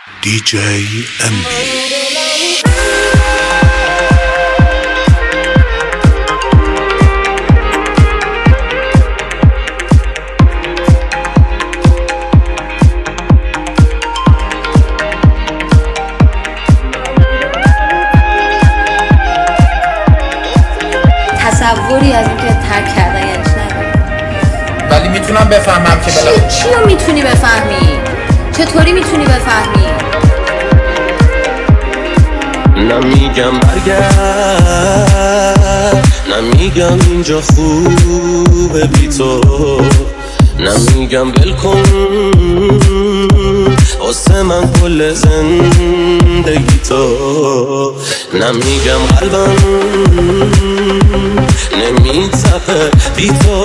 DJ MB. تصوری از اینکه ترک کردن یعنی ندارم، ولی میتونم بفهمم که چی رو میتونی بفهمی؟ چطوری میتونی بفهمی؟ نمیگم برگرد، نمیگم اینجا خوبه بی تو، نمیگم بلکن واسه من کل زندگی تو، نمیگم قلبم نمیتپه بی تو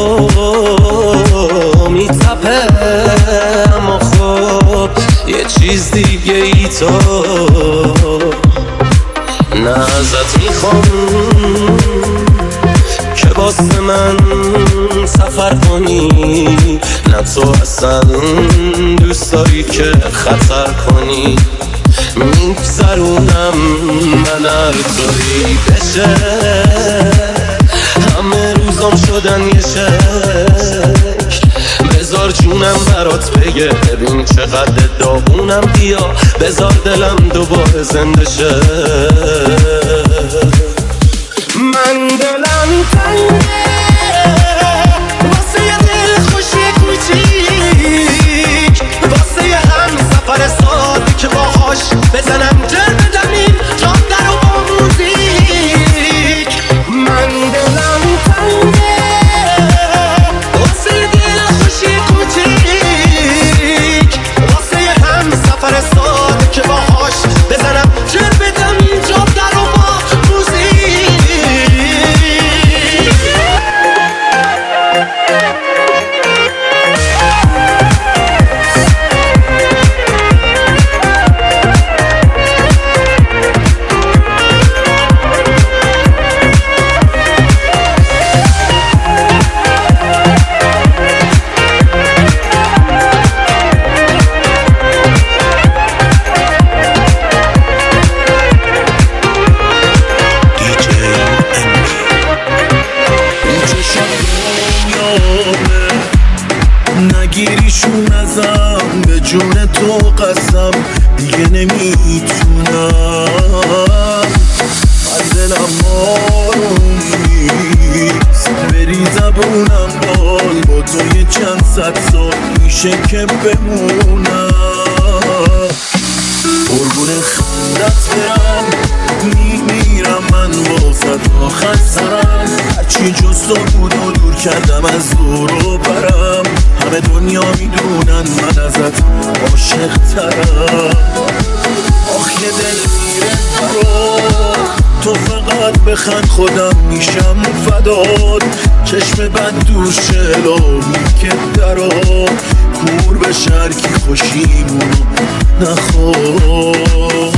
میتپه، اما خب یه چیز دیگه ای تو، نه ازت میخوام که واسه من سفر کنی، نه تو اصلا دوست داری که خطر کنی، میگذرونم من هر طوری بشه، همه روزام شدن یه شک، بذار جونم برات بگه ببین چقدر داغونم، بیا بذار دلم دوباره زنده شه، من دلم تنگه واسه یه دل خوشی کوچیک، واسه یه هم سفر ساده که باهاش بزنم جر بدمیم جام در و با موزیک، من دلم تنگه واسه یه دل خوشی کوچیک، واسه یه هم سفر ساده که باهاش بزنم جر بدمیم جام در و با موزیک. نگیریشون ازم به جون تو قسم، دیگه نمیتونم، من دلم آروم نیست، بری زبونم بال با تو یه چند صد سال میشه که بمونم، قربون خندت برم میمیرم من واسه آخر سرم، هرچی جز تو بود و دور کردم از دور و برم، همه دنیا میدونن من ازت عاشق ترم، آخ یه دل میره برا تو، فقط بخند خودم میشم فداد، چشم بد دور شلامی که درا کور به شرکی خوشیمونو نخواد.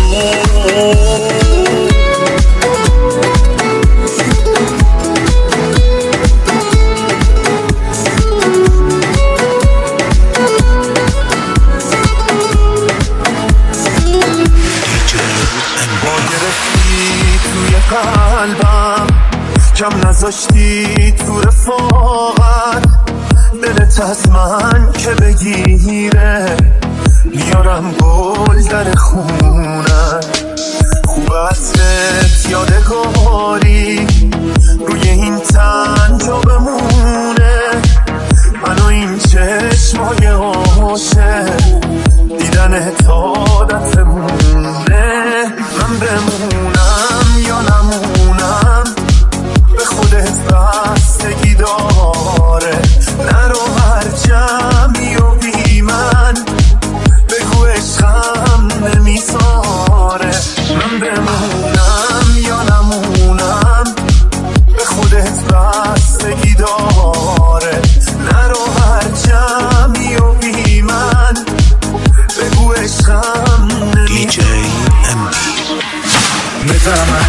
قلبم کم نذاشتی تو رفاقت، دلت از من که بگیره میارم گل در خونت، خوب عطرت یادگاری روی این تن جا بمونه، من و این چشمای عاشق دیدن عادتمونه، من بمونم یا نمونم به خودت بستگی داره، نرو هر جمعی و بی من بگو عشقم نمیساره، من بمونم یا نمونم به خودت بستگی داره، نرو هر جمعی و بی من بگو عشقم DJ MB. میفهمم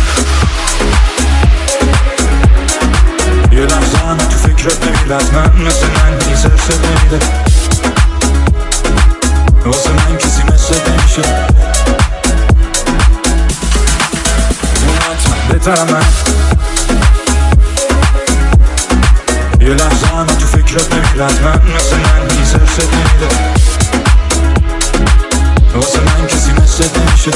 یه لحظه همه تو فکرت نمیره، از من مثل من میزرسه نمیده، واسه من کسی مثل نمیشه نمیشه. بهترم من یه لحظه همه تو فکرت نمیرد من مثل من هیچ حرفت نمیده واسه من کسی مثلت نمیشه.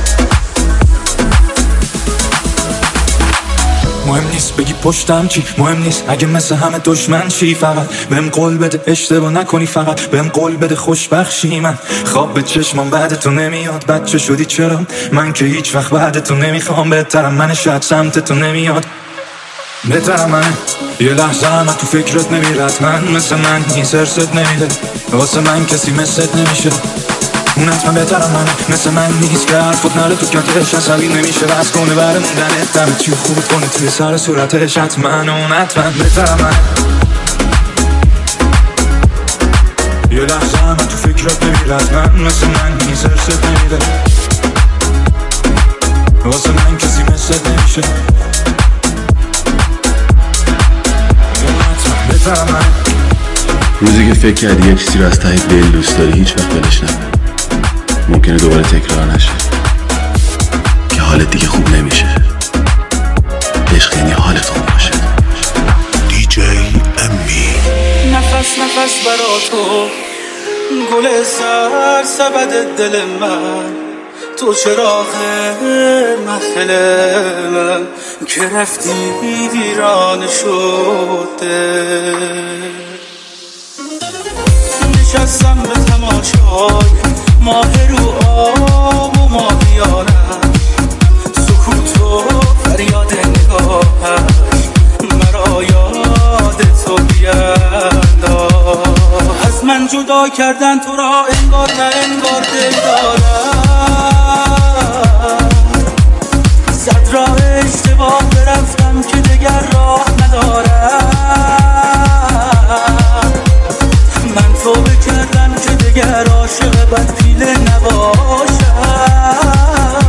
مهم نیست بگی پشتم چی، مهم نیست اگه مثل همه دشمن چی، فقط بهم قول بده اشتباه نکنی، فقط بهم قول بده خوشبخشی. من خواب به چشمم بعد تو نمیاد، بچه شدی چرا من که هیچ وقت بعد تو نمیخوام. بهترم من شاید سمت تو نمیاد، بهترم من یه لحظه همه تو فکرت نمیرد من مثل من نیست حرست نمیده واسه من کسی مثلت نمیشه. اون حتما بهترم من مثل من نیست که حرفت نره تو کتش عصبی نمیشه بس کنه بره موندنت دمه چی خوب کنه توی سر صورتش حتما اون حتما بهترم من یه لحظه همه تو فکرت نمیرد من مثل من نیست حرست نمیده واسه من کسی مثلت نمیشه. روزی که فکر کردی یه چیزی رو از ته دل دوست داری هیچ وقت ولش نکن، ممکنه دوباره تکرار نشه که حالت دیگه خوب نمیشه. عشق یعنی حالت خوب باشه. دیجی امی. نفس نفس برا تو گل سر سبد دل من، تو چراغ محفل من که رفتی ویران شده. نشستم به تماشای ماه رو آب و ماهیانم، سکوت و فریاد نگاهش مرا یاد تو بینداز. از من جدا کردن تو را انگار نه انگار دل دارم، صد راه اشتباه برفتم که دگر راه ندارم. من توبه کردم که دگر عاشق بد پیله نباشم.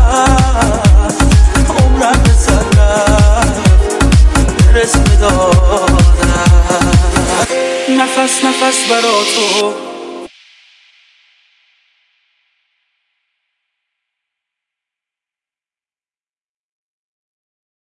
عمرم به سر رفت برس بدادم. نفس نفس برا تو